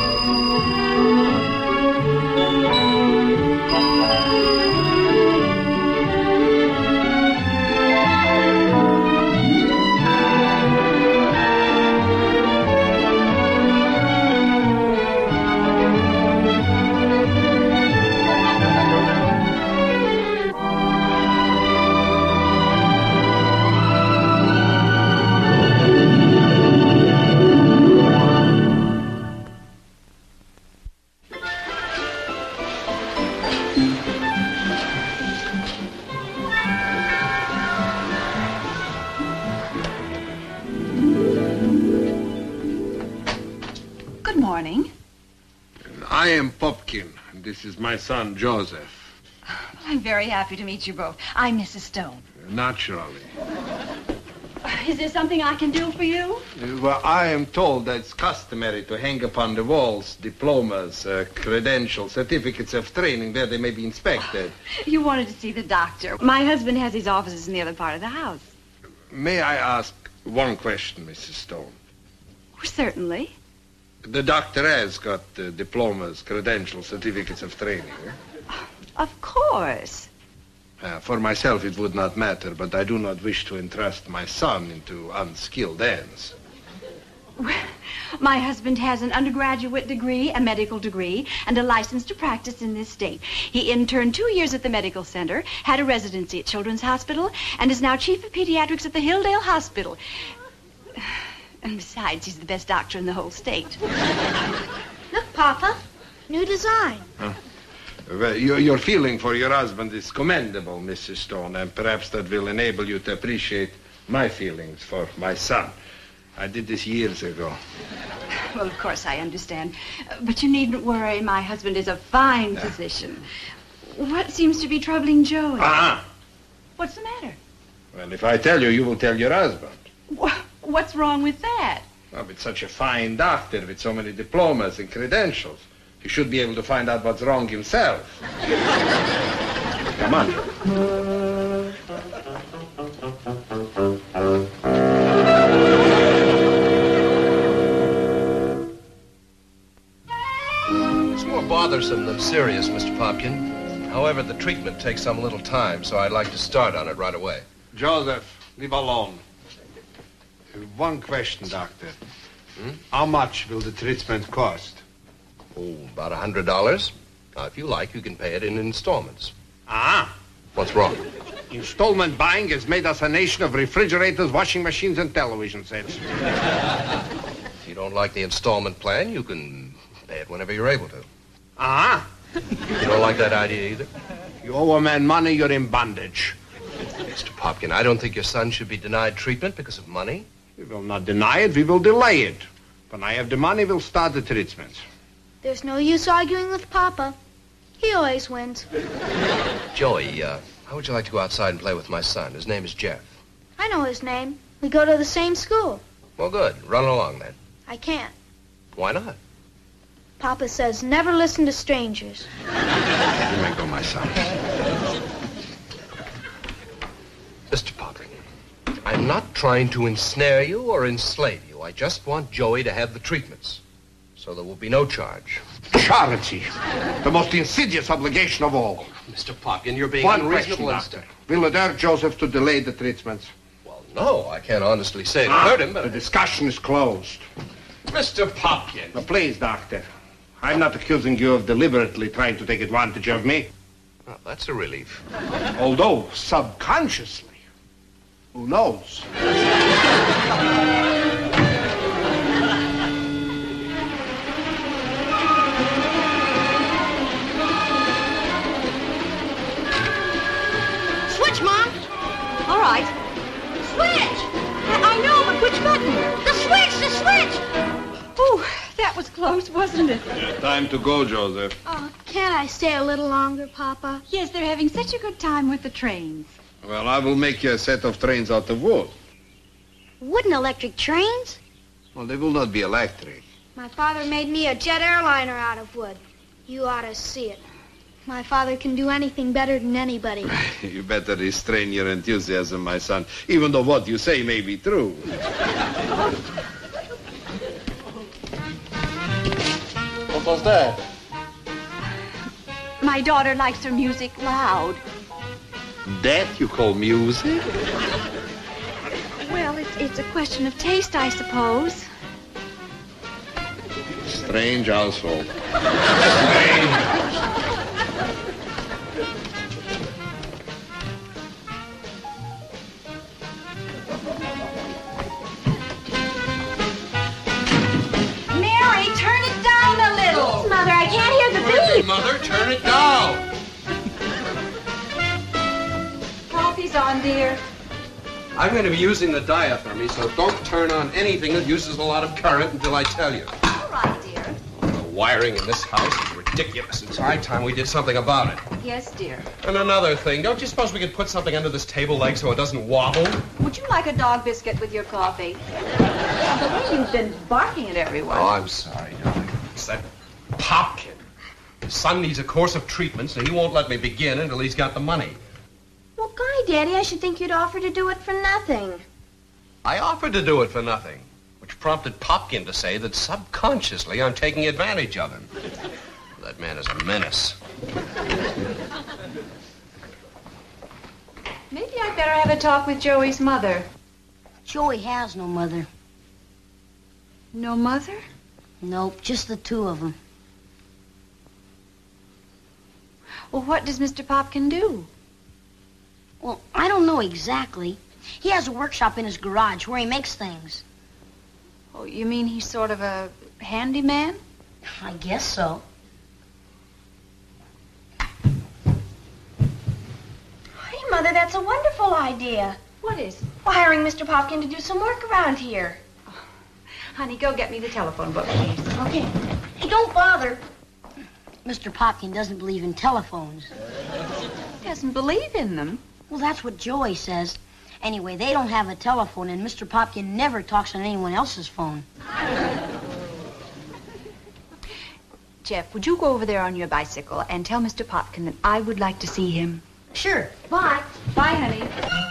I am Popkin, and this is my son, Joseph. I'm very happy to meet you both. I'm Mrs. Stone. Naturally. Is there something I can do for you? Well, I am told that it's customary to hang upon the walls diplomas, credentials, certificates of training where they may be inspected. You wanted to see the doctor. My husband has his offices in the other part of the house. May I ask one question, Mrs. Stone? Oh, certainly. The doctor has got diplomas, credentials, certificates of training. Of course. For myself, it would not matter, but I do not wish to entrust my son into unskilled hands. My husband has an undergraduate degree, a medical degree, and a license to practice in this state. He interned 2 years at the medical center, had a residency at Children's Hospital, and is now chief of pediatrics at the Hilldale Hospital. And besides, he's the best doctor in the whole state. Look, Papa, new design. Well, your feeling for your husband is commendable, Mrs. Stone, and perhaps that will enable you to appreciate my feelings for my son. I did this years ago. Well, of course, I understand. But you needn't worry. My husband is a fine physician. What seems to be troubling Joey? What's the matter? Well, if I tell you, you will tell your husband. What's wrong with that? Well, with such a fine doctor, with so many diplomas and credentials, he should be able to find out what's wrong himself. Come on. It's more bothersome than serious, Mr. Popkin. However, the treatment takes some little time, so I'd like to start on it right away. Joseph, leave alone. One question, Doctor. How much will the treatment cost? Oh, about $100. Now, if you like, you can pay it in installments. Ah. What's wrong? Installment buying has made us a nation of refrigerators, washing machines, and television sets. If you don't like the installment plan, you can pay it whenever you're able to. Ah. You don't like that idea either? You owe a man money, you're in bondage. Mr. Popkin, I don't think your son should be denied treatment because of money. We will not deny it, we will delay it. When I have the money, we'll start the treatment. There's no use arguing with Papa. He always wins. Joey, how would you like to go outside and play with my son? His name is Jeff. I know his name. We go to the same school. Well, good. Run along, then. I can't. Why not? Papa says never listen to strangers. You may go, my son. Mr. Popkin, I'm not trying to ensnare you or enslave you. I just want Joey to have the treatments. So there will be no charge. Charity. The most insidious obligation of all. Mr. Popkin, you're being One unreasonable. question, Doctor. Will it hurt Joseph to delay the treatments? Well, no, I can't honestly say it hurt him, but... The discussion is closed. Mr. Popkin. Now, please, Doctor. I'm not accusing you of deliberately trying to take advantage of me. Well, that's a relief. Although, subconsciously, who knows? Switch, Mom. All right. Switch! I know, but which button? The switch! Ooh, that was close, wasn't it? Time to go, Joseph. Oh, can't I stay a little longer, Papa? Yes, they're having such a good time with the trains. Well, I will make you a set of trains out of wood. Wooden electric trains? Well, they will not be electric. My father made me a jet airliner out of wood. You ought to see it. My father can do anything better than anybody. You better restrain your enthusiasm, my son, even though what you say may be true. was that? My daughter likes her music loud. That you call music? Well, it's a question of taste, I suppose. Strange household. Mary, turn it down a little. Mother, I can't hear the beat. Mother, turn it down. Coffee's on, dear. I'm going to be using the diathermy, so don't turn on anything that uses a lot of current until I tell you. All right, dear. The wiring in this house is ridiculous. It's high time we did something about it. Yes, dear. And another thing, don't you suppose we could put something under this table leg so it doesn't wobble? Would you like a dog biscuit with your coffee? The way you've been barking at everyone. Oh, I'm sorry, darling. It's that Popkin. His son needs a course of treatment, so he won't let me begin until he's got the money. Well, golly, Daddy, I should think you'd offer to do it for nothing. I offered to do it for nothing, which prompted Popkin to say that subconsciously I'm taking advantage of him. That man is a menace. Maybe I'd better have a talk with Joey's mother. Joey has no mother. No mother? Nope, just the two of them. Well, what does Mr. Popkin do? Well, I don't know exactly. He has a workshop in his garage where he makes things. Oh, you mean he's sort of a handyman? I guess so. Hey, Mother, that's a wonderful idea. What is? Hiring Mr. Popkin to do some work around here. Honey, go get me the telephone book, please. Okay. Hey, don't bother. Mr. Popkin doesn't believe in telephones. He doesn't believe in them. Well, that's what Joey says. Anyway, they don't have a telephone, and Mr. Popkin never talks on anyone else's phone. Jeff, would you go over there on your bicycle and tell Mr. Popkin that I would like to see him? Sure. Bye. Bye, honey.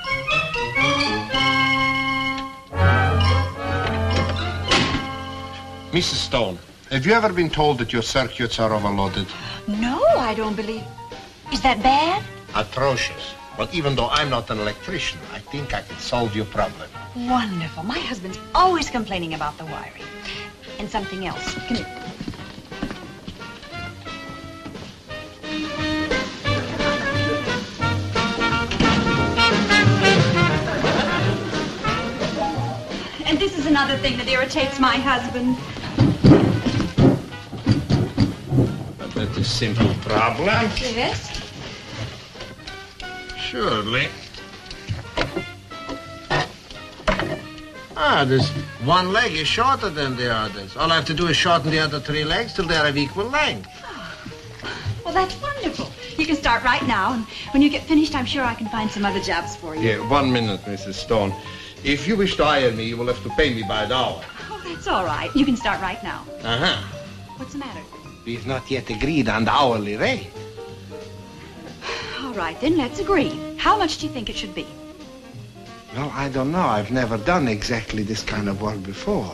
Mrs. Stone, have you ever been told that your circuits are overloaded? No, I don't believe. Is that bad? Atrocious. But even though I'm not an electrician, I think I could solve your problem. Wonderful. My husband's always complaining about the wiring. And something else. Come here. And this is another thing that irritates my husband. But that is simple problem. Yes? Surely. This one leg is shorter than the others. All I have to do is shorten the other three legs till they're of equal length. Well, that's wonderful. You can start right now, and when you get finished, I'm sure I can find some other jobs for you. Yeah, 1 minute, Mrs. Stone. If you wish to hire me, you will have to pay me by the hour. Oh, that's all right. You can start right now. Uh-huh. What's the matter? We've not yet agreed on the hourly rate. All right, then, let's agree. How much do you think it should be? Well, I don't know. I've never done exactly this kind of work before.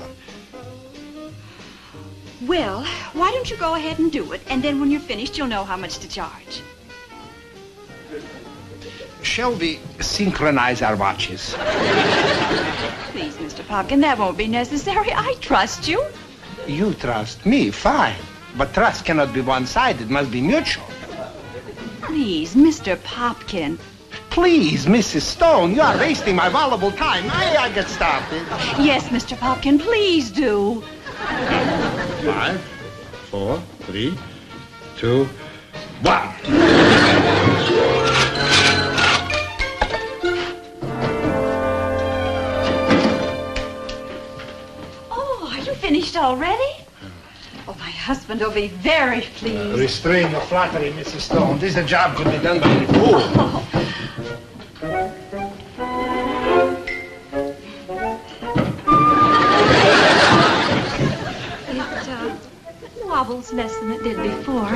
Well, why don't you go ahead and do it, and then when you're finished, you'll know how much to charge. Shall we synchronize our watches? Please, Mr. Popkin, that won't be necessary. I trust you. You trust me, fine. But trust cannot be one-sided. It must be mutual. Please, Mr. Popkin. Please, Mrs. Stone, you are wasting my valuable time. I get started. Yes, Mr. Popkin, please do. 5, 4, 3, 2, 1. Oh, are you finished already? Oh, my husband will be very pleased. Restrain your flattery, Mrs. Stone. This job could be done by a fool. Oh. It wobbles less than it did before.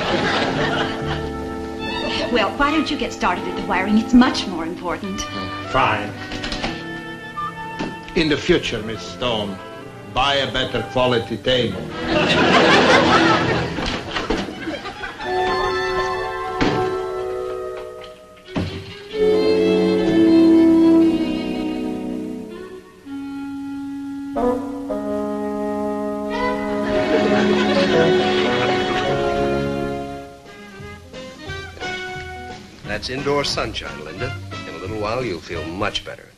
Well, why don't you get started at the wiring? It's much more important. Fine. In the future, Miss Stone, buy a better quality table. That's indoor sunshine, Linda. In a little while, you'll feel much better.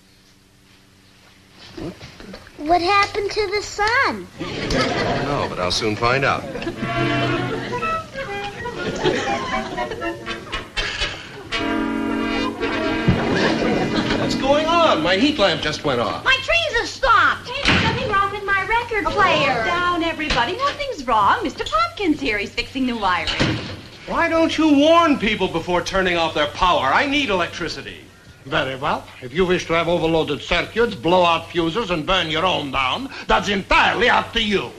What happened to the sun? I don't know, but I'll soon find out. What's going on? My heat lamp just went off. My trees have stopped. Hey, there's something wrong with my record player. Calm down, everybody. Nothing's wrong. Mr. Popkins here. He's fixing the wiring. Why don't you warn people before turning off their power? I need electricity. Very well. If you wish to have overloaded circuits, blow out fuses, and burn your own down, that's entirely up to you.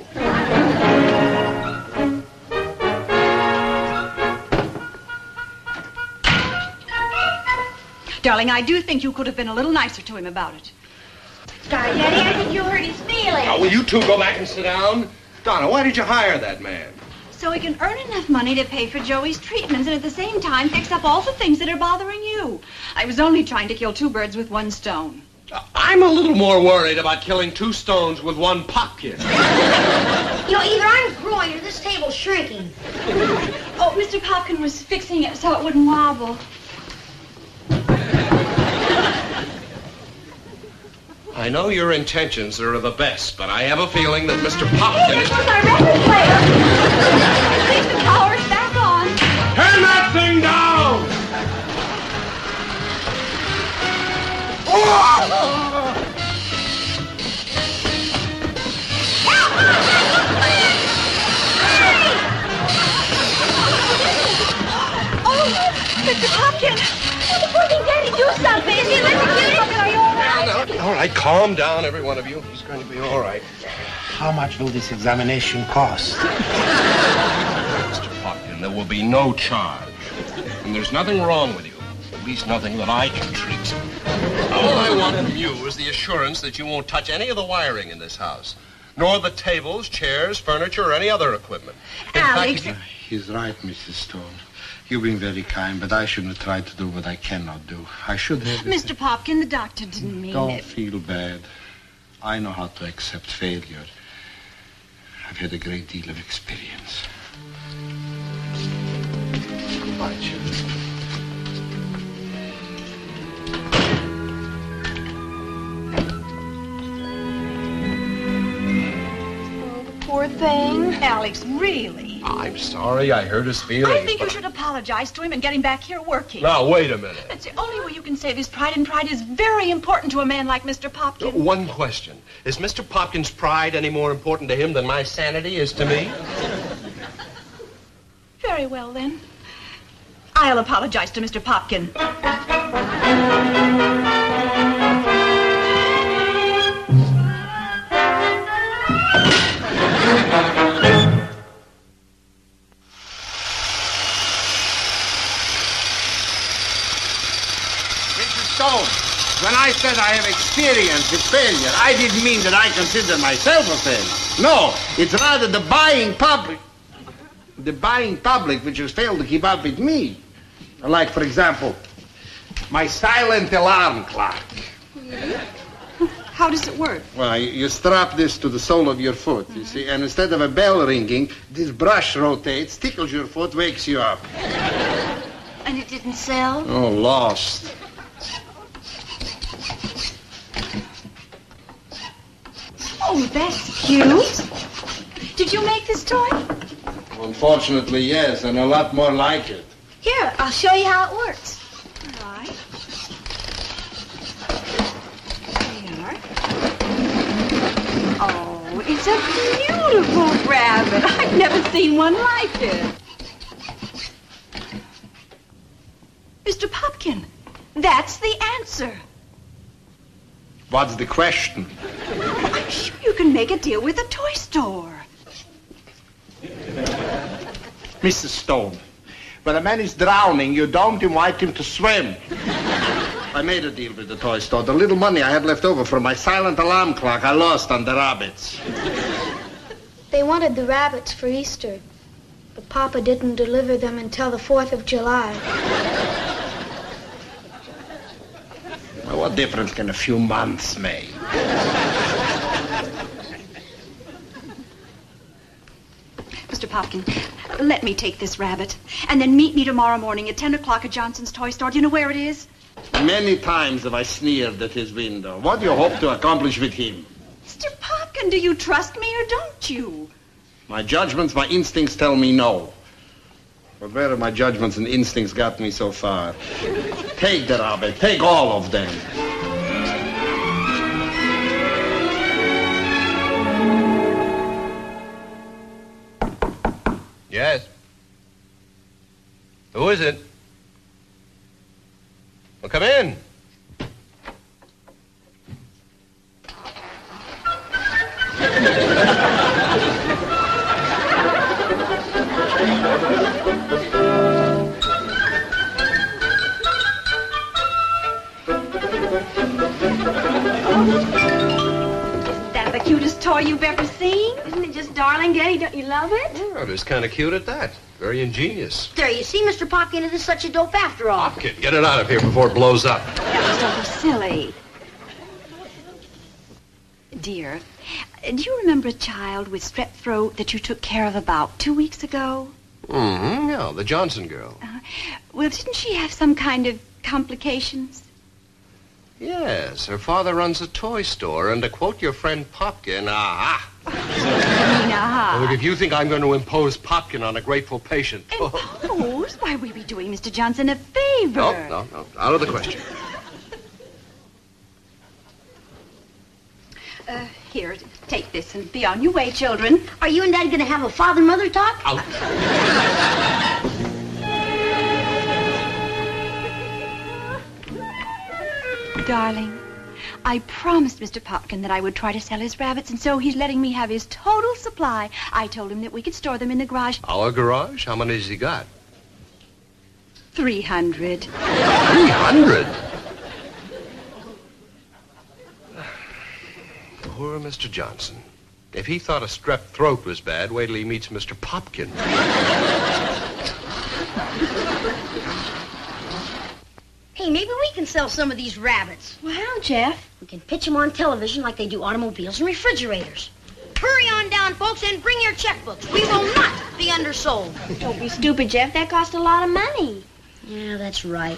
Darling, I do think you could have been a little nicer to him about it. Sorry, Daddy, I think you hurt his feelings. Now, will you two go back and sit down? Donna, why did you hire that man? So he can earn enough money to pay for Joey's treatments and at the same time fix up all the things that are bothering you. I was only trying to kill two birds with one stone. I'm a little more worried about killing two stones with one Popkin. You know, either I'm growing or this table's shrinking. Oh, Mr. Popkin was fixing it so it wouldn't wobble. I know your intentions are the best, but I have a feeling that Mr. Popkin is... My record player! Please, the power's back on. Turn that thing down! Oh, Mr. Popkin! Oh, the poor thing, Daddy, do something! Is he electrocuted? Are you all right? All right, calm down, every one of you. He's going to be all right. How much will this examination cost? Mr. Popkin, there will be no charge. And there's nothing wrong with you. At least nothing that I can treat. All I want from you is the assurance that you won't touch any of the wiring in this house, nor the tables, chairs, furniture, or any other equipment. In Alex. fact, He's right, Mrs. Stone. You've been very kind, but I shouldn't have tried to do what I cannot do. I should have... Mr. Popkin, the doctor didn't mean Don't it. feel bad. I know how to accept failure. I've had a great deal of experience. Goodbye, children. Poor thing. Alex, really? I'm sorry I hurt his feelings. I think you should apologize to him and get him back here working. Now, wait a minute. That's the only way you can save his pride, and pride is very important to a man like Mr. Popkin. One question. Is Mr. Popkin's pride any more important to him than my sanity is to me? Very well, then. I'll apologize to Mr. Popkin. When I said I have experience with failure, I didn't mean that I consider myself a failure. No, it's rather the buying public which has failed to keep up with me. Like, for example, my silent alarm clock. How does it work? Well, you strap this to the sole of your foot, you see, and instead of a bell ringing, this brush rotates, tickles your foot, wakes you up. And it didn't sell? Oh, lost. Oh, that's cute. Did you make this toy? Unfortunately, yes, and a lot more like it. Here, I'll show you how it works. All right. There you are. Oh, it's a beautiful rabbit. I've never seen one like it. Mr. Popkin, that's the answer. What's the question? I'm sure you can make a deal with a toy store. Mrs. Stone, when a man is drowning, you don't invite him to swim. I made a deal with the toy store. The little money I had left over from my silent alarm clock, I lost on the rabbits. They wanted the rabbits for Easter, but Papa didn't deliver them until the 4th of July. Well, what difference can a few months make? Mr. Popkin, let me take this rabbit. And then meet me tomorrow morning at 10 o'clock at Johnson's toy store. Do you know where it is? Many times have I sneered at his window. What do you hope to accomplish with him? Mr. Popkin, do you trust me or don't you? My judgments, my instincts tell me no. But where have my judgments and instincts got me so far? Take the rabbit. Take all of them. Yes? Who is it? Well, come in. That's the cutest toy you've ever seen. Isn't it just darling, Daddy? Don't you love it? Oh, it's kind of cute at that. Very ingenious. There, you see, Mr. Popkin isn't such a dope after all. Popkin, get it out of here before it blows up. That was so silly. Dear, do you remember a child with strep throat that you took care of about 2 weeks ago? Mm-hmm, yeah, the Johnson girl. Well, didn't she have some kind of complications? Yes, her father runs a toy store, and to quote your friend Popkin, aha. Well, if you think I'm going to impose Popkin on a grateful patient... Impose? Why, we'd be doing Mr. Johnson a favor. No, out of the question. Here, take this and be on your way, children. Are you and Dad going to have a father-mother talk? Out. Darling, I promised Mr. Popkin that I would try to sell his rabbits, and so he's letting me have his total supply. I told him that we could store them in the garage. Our garage? How many has he got? 300. 300? Poor Mr. Johnson. If he thought a strep throat was bad, wait till he meets Mr. Popkin. Hey, maybe we can sell some of these rabbits. Well, how, Jeff? We can pitch them on television like they do automobiles and refrigerators. Hurry on down, folks, and bring your checkbooks. We will not be undersold. Don't be stupid, Jeff. That cost a lot of money. Yeah, that's right.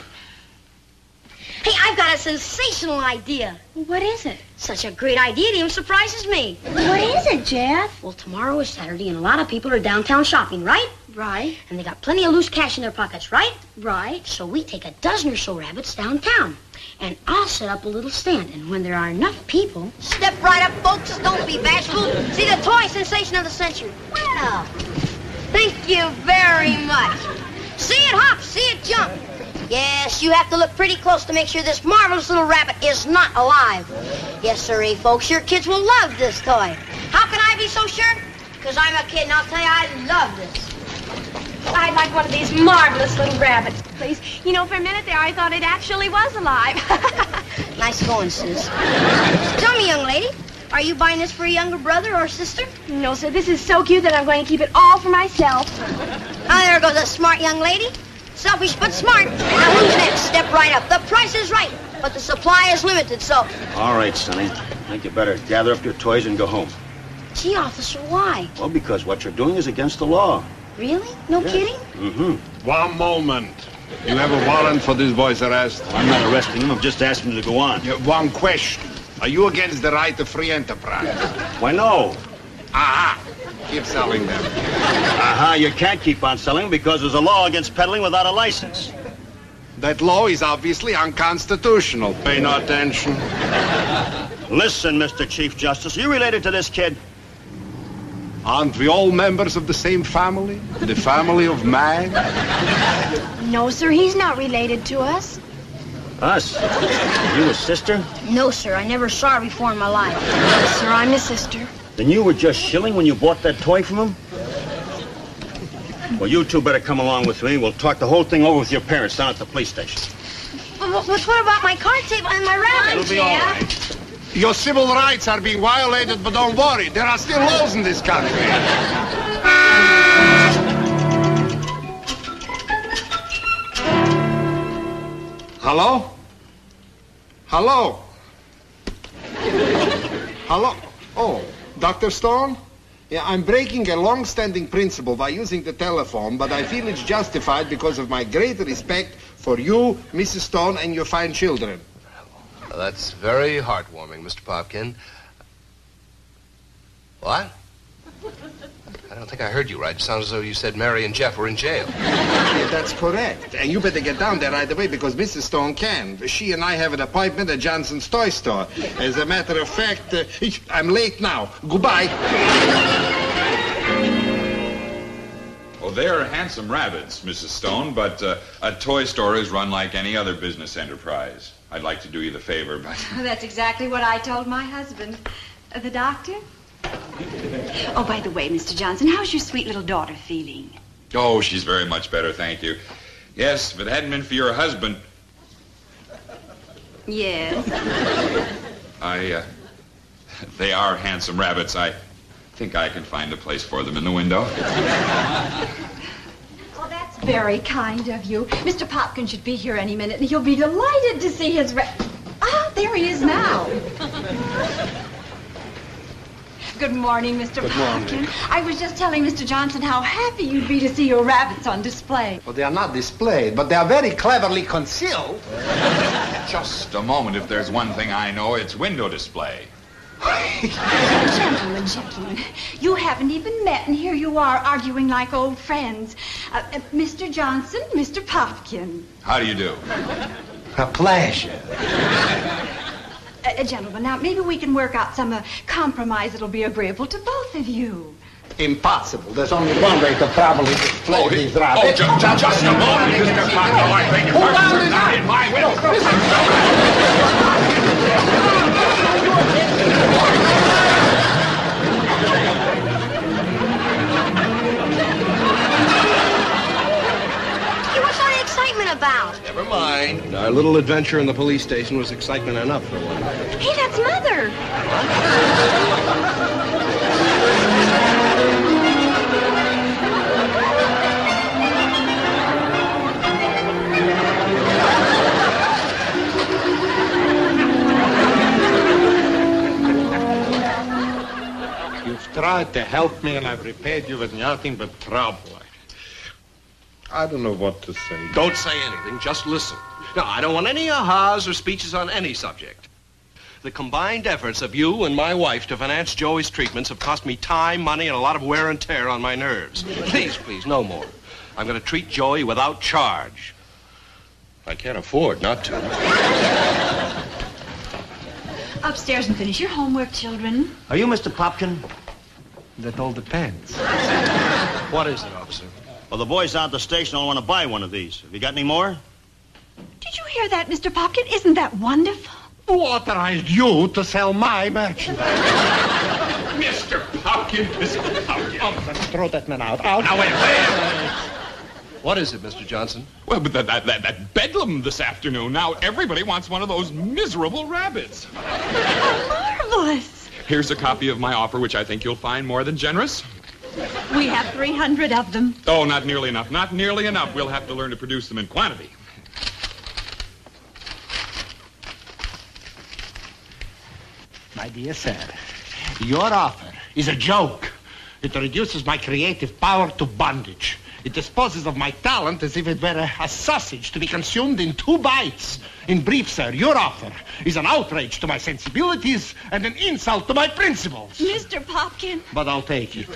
Hey, I've got a sensational idea. What is it? Such a great idea, it even surprises me. What is it, Jeff? Well, tomorrow is Saturday, and a lot of people are downtown shopping, right? Right. And they got plenty of loose cash in their pockets, right? Right. So we take a dozen or so rabbits downtown. And I'll set up a little stand. And when there are enough people... Step right up, folks. Don't be bashful. See the toy sensation of the century. Well, thank you very much. See it hop, see it jump. Yes, you have to look pretty close to make sure this marvelous little rabbit is not alive. Yes, sirree, folks. Your kids will love this toy. How can I be so sure? Because I'm a kid, and I'll tell you, I love this. I'd like one of these marvelous little rabbits, please. You know, for a minute there, I thought it actually was alive. Nice going, sis. Tell me, young lady, are you buying this for a younger brother or sister? No, sir, this is so cute that I'm going to keep it all for myself. Ah, there goes a smart young lady. Selfish but smart. Now, who's next? Step right up. The price is right, but the supply is limited, so... All right, Sonny. I think you better gather up your toys and go home. Gee, officer, why? Well, because what you're doing is against the law. Really? No kidding? Mm-hmm. One moment. You have a warrant for this boy's arrest? I'm not arresting him. I'm just asking him to go on. One question. Are you against the right of free enterprise? Why, no. Aha! Keep selling them. Aha, you can't keep on selling them because there's a law against peddling without a license. That law is obviously unconstitutional. Pay no attention. Listen, Mr. Chief Justice, are you related to this kid? Aren't we all members of the same family? The family of man? No, sir, he's not related to us. Us? You a sister? No, sir, I never saw her before in my life. Yes, sir, I'm his sister. Then you were just shilling when you bought that toy from him? Well, you two better come along with me. We'll talk the whole thing over with your parents down at the police station. But what about my card table and my rabbit? It'll be all right. Your civil rights are being violated, but don't worry. There are still laws in this country. Hello? Hello? Hello? Oh, Dr. Stone? Yeah, I'm breaking a long-standing principle by using the telephone, but I feel it's justified because of my great respect for you, Mrs. Stone, and your fine children. Well, that's very heartwarming, Mr. Popkin. What? I don't think I heard you right. It sounds as though you said Mary and Jeff were in jail. Yeah, that's correct. And you better get down there right away because Mrs. Stone can. She and I have an appointment at Johnson's toy store. As a matter of fact, I'm late now. Goodbye. Well, they're handsome rabbits, Mrs. Stone, but a toy store is run like any other business enterprise. I'd like to do you the favor, but... That's exactly what I told my husband. The doctor? Oh, by the way, Mr. Johnson, how's your sweet little daughter feeling? Oh, she's very much better, thank you. Yes, if it hadn't been for your husband... Yes? They are handsome rabbits. I think I can find a place for them in the window. Oh, that's very kind of you. Mr. Popkin should be here any minute, and he'll be delighted to see his there he is now. Good morning, Mr. Popkin. I was just telling Mr. Johnson how happy you'd be to see your rabbits on display. Well, they are not displayed, but they are very cleverly concealed. Just a moment. If there's one thing I know, it's window display. Gentlemen, you haven't even met, and here you are arguing like old friends. Mr. Johnson, Mr. Popkin. How do you do? A pleasure. Gentlemen, now maybe we can work out some compromise that'll be agreeable to both of you. Impossible. There's only one way to properly display these rabbits. Just a moment, Mr. Popkin. I beg your pardon. Not in my window. What's all the excitement about? Never mind. Our little adventure in the police station was excitement enough for one. Hey, that's Mother. You've tried to help me, and I've repaid you with nothing but trouble. I don't know what to say. Don't say anything. Just listen. Now, I don't want any ahas or speeches on any subject. The combined efforts of you and my wife to finance Joey's treatments have cost me time, money, and a lot of wear and tear on my nerves. Please, no more. I'm going to treat Joey without charge. I can't afford not to. Upstairs and finish your homework, children. Are you Mr. Popkin? That all depends. What is it, officer? Well, the boys out at the station all want to buy one of these. Have you got any more? Did you hear that, Mr. Popkin? Isn't that wonderful? Who authorized you to sell my merchandise? Mr. Popkin, Mr. Popkin. Oh, let's throw that man out. Out. Now, wait. What is it, Mr. Johnson? Well, but that bedlam this afternoon. Now, everybody wants one of those miserable rabbits. Marvelous. Here's a copy of my offer, which I think you'll find more than generous. We have 300 of them. Oh, not nearly enough. Not nearly enough. We'll have to learn to produce them in quantity. My dear sir, your offer is a joke. It reduces my creative power to bondage. It disposes of my talent as if it were a sausage to be consumed in 2 bites. In brief, sir, your offer is an outrage to my sensibilities and an insult to my principles. Mr. Popkin. But I'll take it.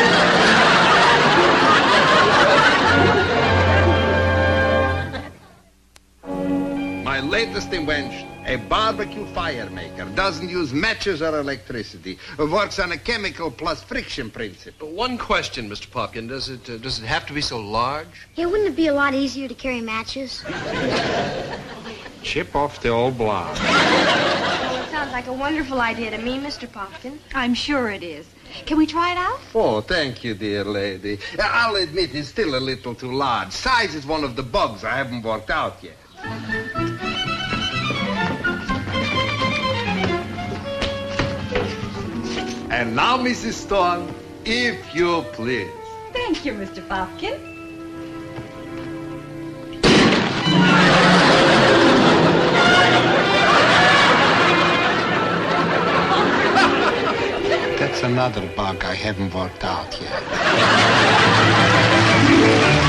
My latest invention, a barbecue fire maker, doesn't use matches or electricity. It works on a chemical plus friction principle. One question, Mr. Popkin. Does it have to be so large? Yeah, wouldn't it be a lot easier to carry matches? Chip off the old block. Sounds like a wonderful idea to me, Mr. Popkin. I'm sure it is. Can we try it out? Oh, thank you, dear lady. I'll admit it's still a little too large. Size is one of the bugs I haven't worked out yet. And now, Mrs. Stone, if you please. Thank you, Mr. Popkin. That's another bug I haven't worked out yet.